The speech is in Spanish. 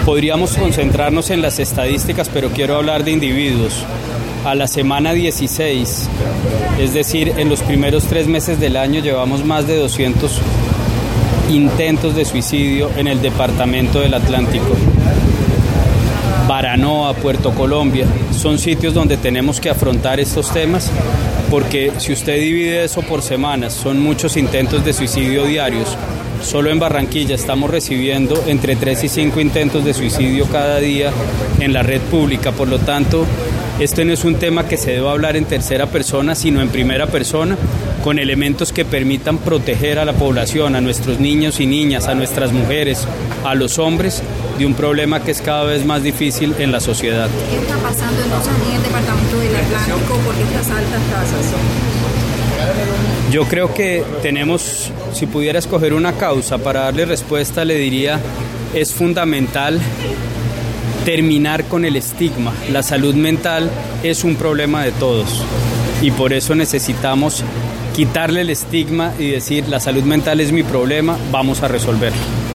Podríamos concentrarnos en las estadísticas, pero quiero hablar de individuos. A la semana 16, es decir, en los primeros 3 meses del año, llevamos más de 200 intentos de suicidio en el departamento del Atlántico. Baranoa, Puerto Colombia, son sitios donde tenemos que afrontar estos temas, porque si usted divide eso por semanas, son muchos intentos de suicidio diarios. Solo en Barranquilla estamos recibiendo entre 3 y 5 intentos de suicidio cada día en la red pública. Por lo tanto, este no es un tema que se deba hablar en tercera persona, sino en primera persona, con elementos que permitan proteger a la población, a nuestros niños y niñas, a nuestras mujeres, a los hombres, de un problema que es cada vez más difícil en la sociedad. ¿Qué está pasando entonces en el departamento del Atlántico? ¿Por qué estas altas tasas? Yo creo que tenemos, si pudiera escoger una causa para darle respuesta, le diría, es fundamental terminar con el estigma. La salud mental es un problema de todos y por eso necesitamos quitarle el estigma y decir, la salud mental es mi problema, vamos a resolverlo.